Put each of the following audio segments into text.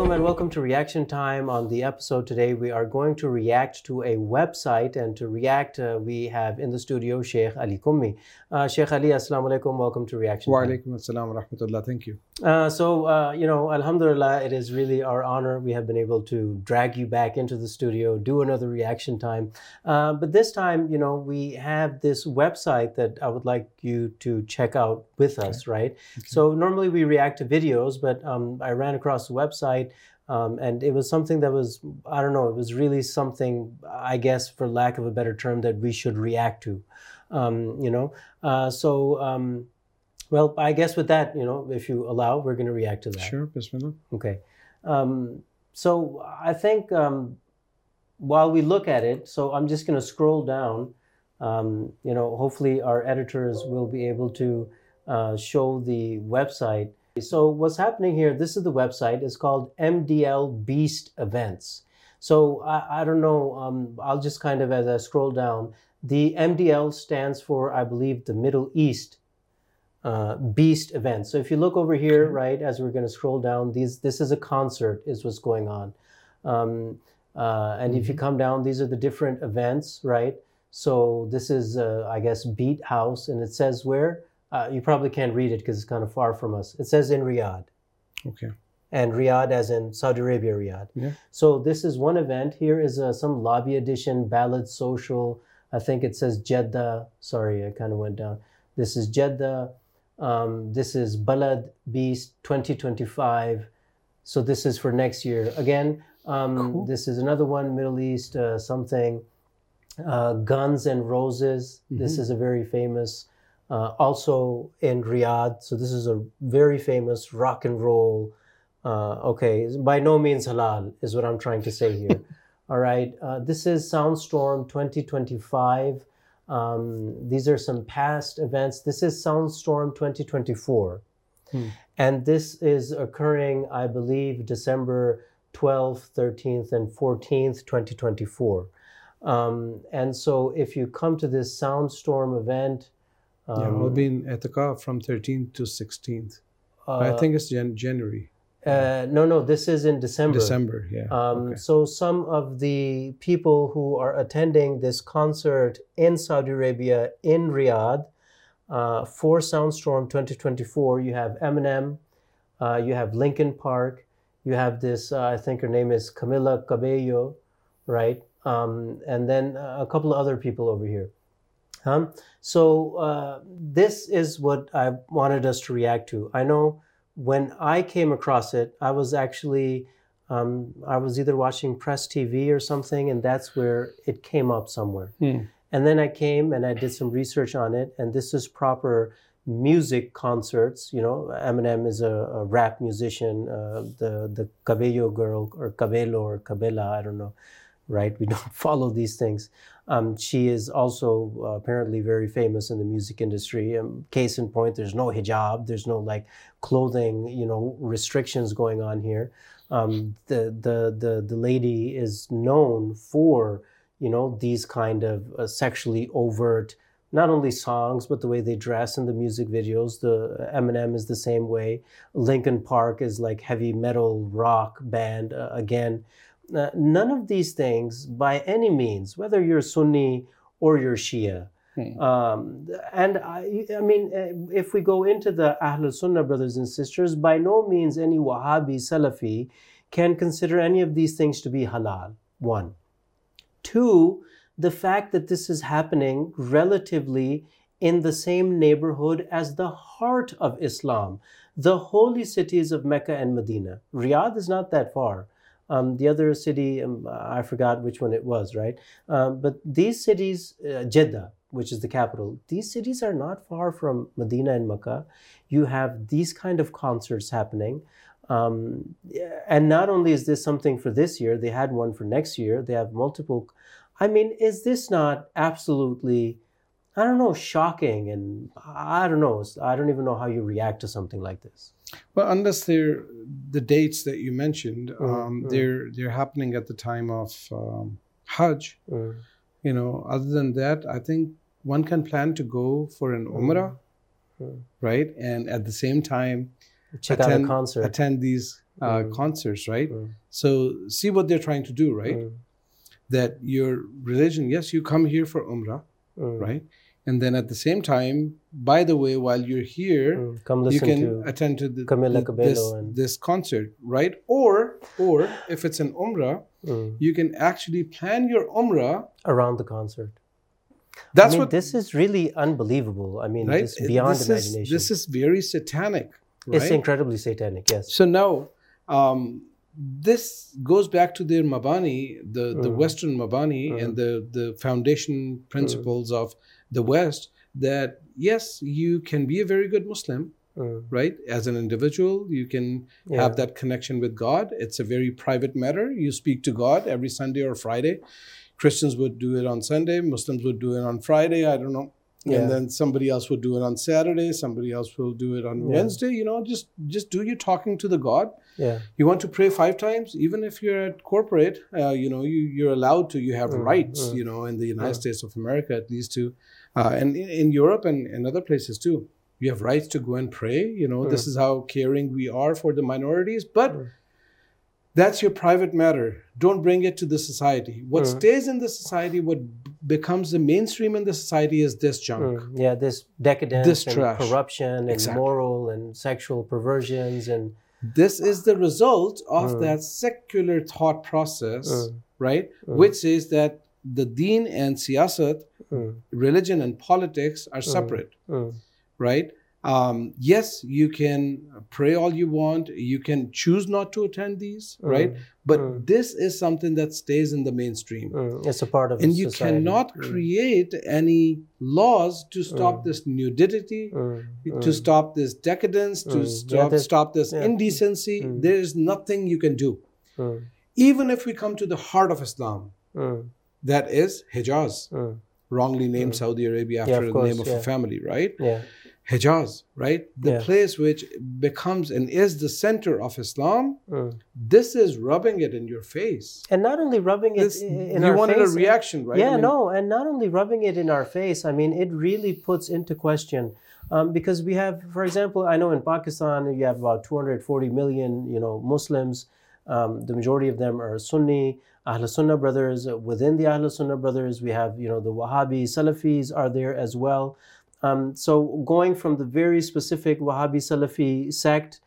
alaikum and welcome to Reaction Time. On the episode today, we are going to react to a website, and to react, we have in the studio Sheikh Ali Kummi. Sheikh Ali, assalamu alaikum, welcome to Reaction Wa Time. alaikum assalam wa rahmatullah. Thank you. Alhamdulillah, it is really our honor. We have been able to drag you back into the studio, do another Reaction Time. But this time, we have this website that I would like you to check out with us, right? Okay. So normally we react to videos, but I ran across the website and it was something that was, I don't know, it was really something, I guess, for lack of a better term, that we should react to, Well, I guess with that, if you allow, we're going to react to that. Sure, bismillah. Okay. So I think while we look at it, so I'm just going to scroll down. Hopefully our editors will be able to show the website. So what's happening here, this is the website. It's called MDL Beast Events. So I don't know, I'll just kind of, as I scroll down, the MDL stands for, I believe, the Middle East Beast Events. So if you look over here, right, as we're going to scroll down, this is a concert is what's going on. And if you come down, these are the different events, right? So this is, I guess, Beat House, and it says where? You probably can't read it because it's kind of far from us. It says in Riyadh. Okay. And Riyadh as in Saudi Arabia, Riyadh. Yeah. So this is one event. Here is some lobby edition, Ballad Social. I think it says Jeddah. Sorry, I kind of went down. This is Jeddah. This is Balad Beast 2025. So this is for next year. Again, cool. This is another one, Middle East something. Guns and Roses. Mm-hmm. This is a very famous, also in Riyadh. So this is a very famous rock and roll. Okay, by no means halal is what I'm trying to say here. All right, this is Soundstorm 2025. These are some past events. This is Soundstorm 2024. And this is occurring, I believe, December 12th, 13th, and 14th, 2024. And so if you come to this Soundstorm event... we'll be in Etikaf from 13th to 16th. I think it's January. No, this is in December. December, yeah. Okay. So some of the people who are attending this concert in Saudi Arabia, in Riyadh, for Soundstorm 2024, you have Eminem, you have Linkin Park, you have this, I think her name is Camila Cabello, right? And then a couple of other people over here. So this is what I wanted us to react to. I know when I came across it, I was actually, I was either watching Press TV or something, and that's where it came up somewhere. And then I came and I did some research on it, and this is proper music concerts. Eminem is a rap musician, the Cabello girl, or Cabello or Cabela, I don't know, right? We don't follow these things. She is also apparently very famous in the music industry. Case in point, there's no hijab, there's no clothing, restrictions going on here. The lady is known for, these kind of sexually overt, not only songs, but the way they dress in the music videos. The Eminem is the same way. Linkin Park is like heavy metal rock band again. None of these things, by any means, whether you're Sunni or you're Shia. And I mean, if we go into the Ahlul Sunnah brothers and sisters, by no means any Wahhabi, Salafi can consider any of these things to be halal, one. Two, the fact that this is happening relatively in the same neighborhood as the heart of Islam, the holy cities of Mecca and Medina. Riyadh is not that far. The other city, I forgot which one it was, right? But these cities, Jeddah, which is the capital, these cities are not far from Medina and Mecca. You have these kind of concerts happening. And not only is this something for this year, they had one for next year. They have multiple. I mean, is this not absolutely, I don't know, shocking? And I don't know. I don't even know how you react to something like this. Well, unless they're the dates that you mentioned, they're happening at the time of Hajj. Other than that, I think one can plan to go for an Umrah, right? And at the same time, check out a concert. Attend these concerts, right? So see what they're trying to do, right? That your religion, yes, you come here for Umrah, right? And then at the same time, by the way, while you're here, you can attend to this concert, right? Or if it's an Umrah, you can actually plan your Umrah around the concert. That's this is really unbelievable. I mean, right? It's beyond imagination. This is very satanic. Right? It's incredibly satanic, yes. So now, this goes back to their Mabani, the Western Mabani, and the foundation principles of the West, that yes, you can be a very good Muslim, right? As an individual, you can have that connection with God. It's a very private matter. You speak to God every Sunday or Friday. Christians would do it on Sunday. Muslims would do it on Friday. I don't know. And then somebody else would do it on Saturday. Somebody else will do it on Wednesday. You know, just do your talking to the God. Yeah. You want to pray 5 times, even if you're at corporate. You know, you're allowed to. You have rights. You know, in the United States of America, at least to, and in Europe and other places too. You have rights to go and pray. You know, this is how caring we are for the minorities. But that's your private matter. Don't bring it to the society. What stays in the society, what becomes the mainstream in the society is this junk. Yeah, this decadence, this and trash. Corruption, and moral and sexual perversions. And this is the result of that secular thought process, right? Which says that the deen and siyasat, religion and politics are separate, right? Yes, you can pray all you want. You can choose not to attend these, right? But this is something that stays in the mainstream. It's a part of and society. You cannot create any laws to stop this nudity, to stop this decadence, to stop this indecency. There is nothing you can do. Even if we come to the heart of Islam, that is Hijaz, wrongly named Saudi Arabia after the name of a family, right? Yeah. Hijaz, right? The place which becomes and is the center of Islam, this is rubbing it in your face. And not only rubbing it in our face. You wanted a reaction, right? Yeah, and not only rubbing it in our face, I mean, it really puts into question, because we have, for example, I know in Pakistan, you have about 240 million, Muslims. The majority of them are Sunni. Ahl Sunnah brothers. Within the Ahl Sunnah brothers, we have, the Wahhabi Salafis are there as well. So going from the very specific Wahhabi Salafi sect,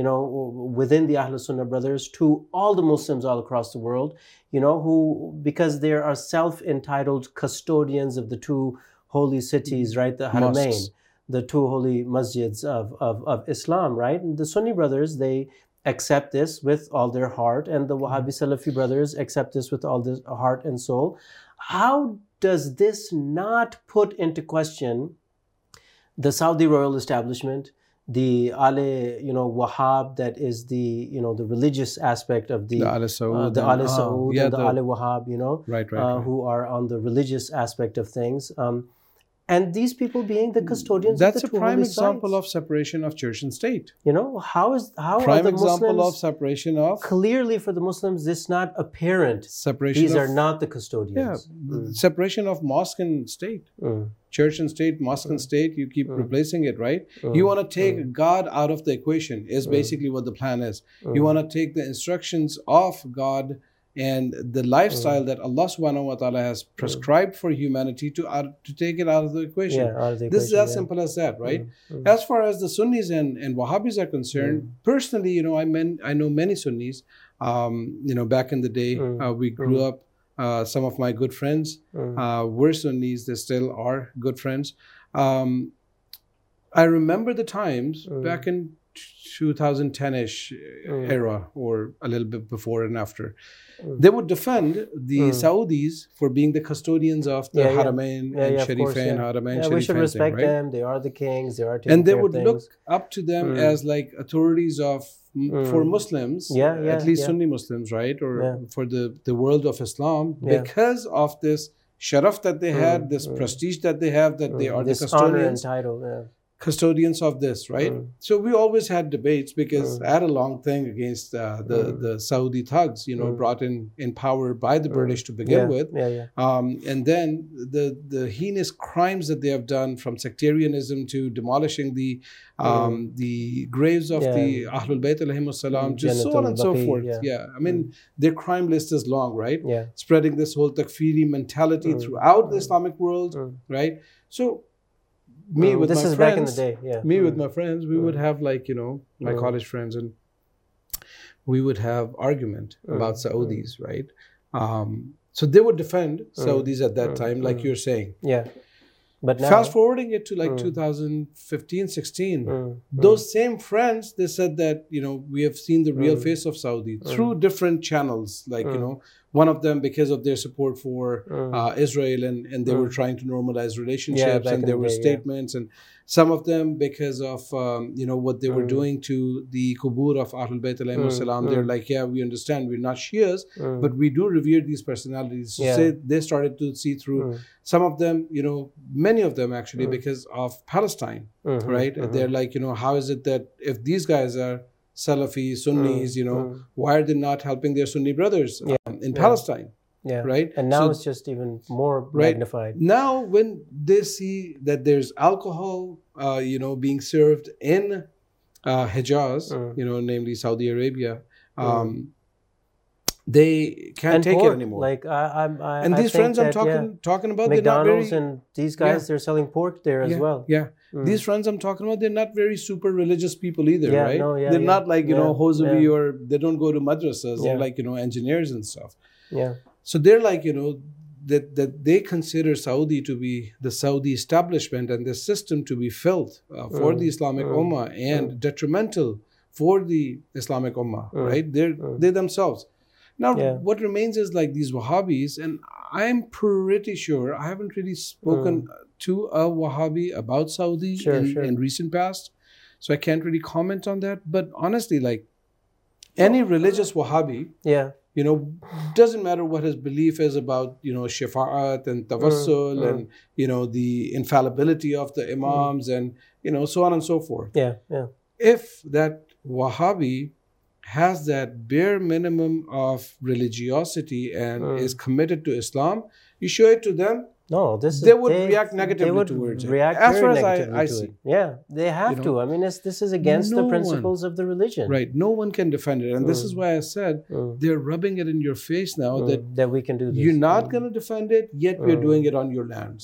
within the Ahl Sunnah brothers, to all the Muslims all across the world, who, because there are self-entitled custodians of the 2 holy cities, right? The Haramain, the 2 holy masjids of Islam, right? And the Sunni brothers, they accept this with all their heart, and the Wahhabi Salafi brothers accept this with all their heart and soul. How does this not put into question the Saudi royal establishment, the Wahhab, that is the the religious aspect of the Al Saud, the Al Saud, and the Al Wahhab, right. Who are on the religious aspect of things, and these people being the custodians. That's of the a prime example of separation of church and state. How prime are the example Muslims, of separation of clearly for the Muslims, this not apparent. Separation. These are not the custodians. Yeah, separation of mosque and state. Church and state, mosque and state, you keep replacing it, right? You want to take God out of the equation, is basically what the plan is. You want to take the instructions of God and the lifestyle that Allah subhanahu wa ta'ala has prescribed for humanity to take it out of the equation. This is as simple as that, right? As far as the Sunnis and Wahhabis are concerned, personally, I know many Sunnis. Back in the day, we grew up. Some of my good friends were Sunnis. They still are good friends. I remember the times back in 2010-ish era, or a little bit before and after. They would defend the Saudis for being the custodians of the Haramain and Sharifain, Haramain, Sharifain. We should respect them. They are the kings. They are taking and they care would of look up to them as like authorities of for Muslims, at least Sunni Muslims, right? Or for the world of Islam, because of this sharaf that they had, this prestige that they have, that they are this the custodians. Honor and title, custodians of this, right? So we always had debates because I had a long thing against the Saudi thugs, brought in power by the British to begin with. And then the heinous crimes that they have done, from sectarianism to demolishing the graves of the Ahlul Bayt alayhimus salam, just so on and so forth. I mean, their crime list is long, right? Spreading this whole takfiri mentality throughout the Islamic world, right? So me with this my is friends, back in the day, me with my friends, we would have my college friends, and we would have argument about Saudis, right? So they would defend Saudis at that time, like you're saying. But now, fast forwarding it to 2015, 16, those same friends, they said that, we have seen the real face of Saudi through different channels, one of them because of their support for Israel, and they were trying to normalize relationships, and there were statements, and some of them because of what they were doing to the Qubur of Ahlul Bayt alayhimus salam. They're like, we understand we're not Shias, but we do revere these personalities. So they started to see through. Some of them, many of them actually, because of Palestine, right? They're like, how is it that if these guys are Salafi, Sunnis, why are they not helping their Sunni brothers in Palestine? Right? And now it's just even more magnified. Now when they see that there's alcohol, being served in Hijaz, namely Saudi Arabia, they can't take it anymore. And these friends I'm talking about, McDonald's and these guys, they're selling pork there as well. These friends I'm talking about, they're not very super religious people either, right? They're not like, Hosavi, or they don't go to madrasas. They're like, engineers and stuff. So they're like, that they consider Saudi to be the Saudi establishment and the system to be filth for the Islamic Ummah and detrimental for the Islamic Ummah, right? They themselves. Now, what remains is like these Wahhabis, and I'm pretty sure I haven't really spoken to a Wahhabi about Saudi in recent past, so I can't really comment on that. But honestly, like any religious Wahhabi, doesn't matter what his belief is about, shafa'at and tawassul and, the infallibility of the imams and, so on and so forth. If that Wahhabi has that bare minimum of religiosity and is committed to Islam, you show it to them, they would react negatively towards it. As far as I see. They have to. I mean, this is against the principles of the religion. Right. No one can defend it. And this is why I said they're rubbing it in your face now that we can do this. You're not going to defend it, yet we're doing it on your lands.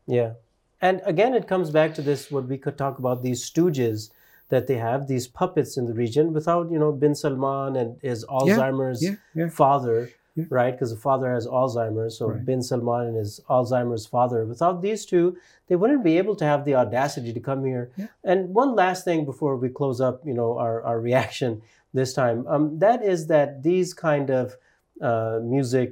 And again, it comes back to this, what we could talk about, these stooges that they have, these puppets in the region, without, bin Salman and his Alzheimer's father, right? Because the father has Alzheimer's, so bin Salman and his Alzheimer's father. Without these two, they wouldn't be able to have the audacity to come here. And one last thing before we close up, our reaction this time, that is that these kind of music,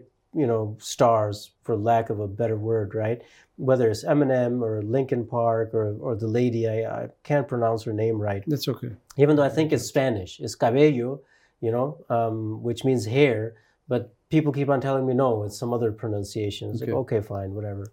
stars, for lack of a better word, right? Whether it's Eminem or Linkin Park or the lady, I can't pronounce her name right. That's okay. Even though I think it's Spanish. It's cabello, which means hair. But people keep on telling me, no, it's some other pronunciation. It's like, okay, fine, whatever.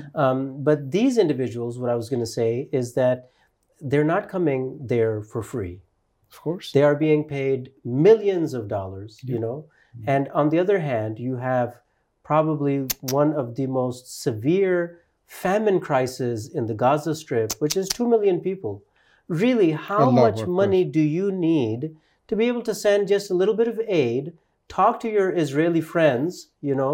But these individuals, what I was going to say is that they're not coming there for free. Of course. They are being paid millions of dollars, And on the other hand, you have probably one of the most severe famine crisis in the Gaza Strip, which is 2 million people. Really, how much money do you need to be able to send just a little bit of aid, talk to your Israeli friends,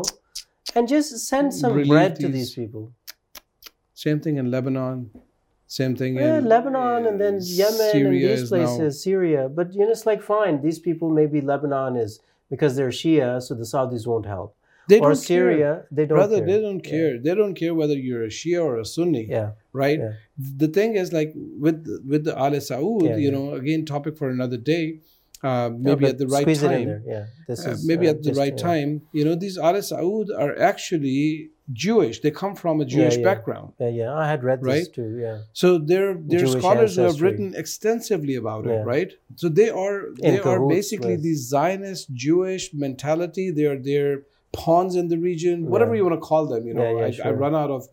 and just send some bread to these people? Same thing in Lebanon. Same thing in Lebanon, and then Yemen, Syria, and these places, Syria. But it's like, fine, these people, maybe Lebanon is because they're Shia, so the Saudis won't help. Or Syria, they don't care. They don't care. They don't care whether you're a Shia or a Sunni. Right? The thing is, like with the Al Saud, again, topic for another day. Maybe at the right time. Maybe at the right time. These Al Saud are actually Jewish. They come from a Jewish background. I had read this too. So there are scholars who have written extensively about it, right? So they are basically the Zionist Jewish mentality. They're pawns in the region, whatever you want to call them. I run out of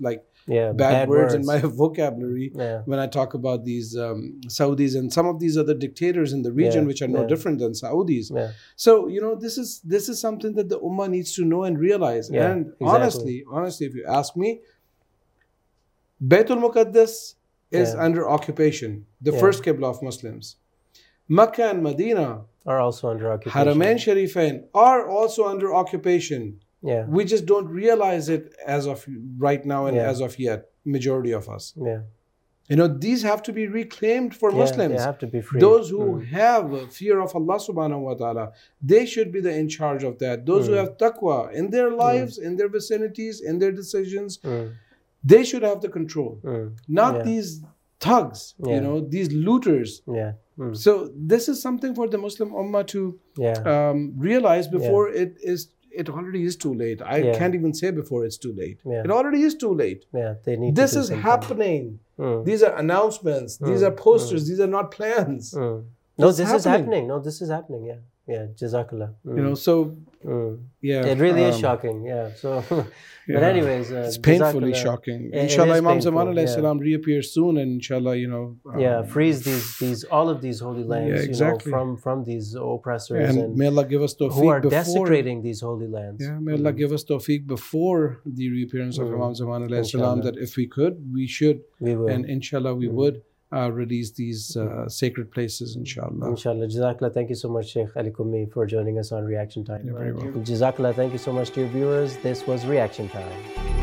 bad words in my vocabulary when I talk about these Saudis and some of these other dictators in the region, which are no different than Saudis. So, you know, this is something that the Ummah needs to know and realize. And honestly, if you ask me, Baytul Muqaddas is under occupation, the first Qibla of Muslims. Makkah and Medina are also under occupation. Haramain Sharifain are also under occupation. Yeah. We just don't realize it as of right now and as of yet, majority of us. Yeah. You know, these have to be reclaimed for Muslims. They have to be free. Those who have fear of Allah subhanahu wa ta'ala, they should be in charge of that. Those who have taqwa in their lives, in their vicinities, in their decisions, they should have the control. Not these thugs, you know, these looters. So this is something for the Muslim Ummah to realize before it already is too late. I can't even say before it's too late. It already is too late. They need this to is something. Happening. These are announcements. These are posters. These are not plans. No, this is happening. No, this is happening. Yeah, Jazakallah. You know, so it really is shocking. So but anyways, it's painfully shocking. Inshallah, Imam Zaman alayhi salam reappears soon, and inshallah, you know, frees these all of these holy lands, exactly. you know, from these oppressors, and may Allah give us tawfiq who are desecrating these holy lands. May Allah give us tawfiq before the reappearance of Imam Zaman alayhi salam, that if we could, we should, and inshallah we would release these sacred places, inshallah. Inshallah. Jazakallah. Thank you so much, Sheikh Ali Qummi, for joining us on Reaction Time. You're very welcome. Jazakallah. Thank you so much to your viewers. This was Reaction Time.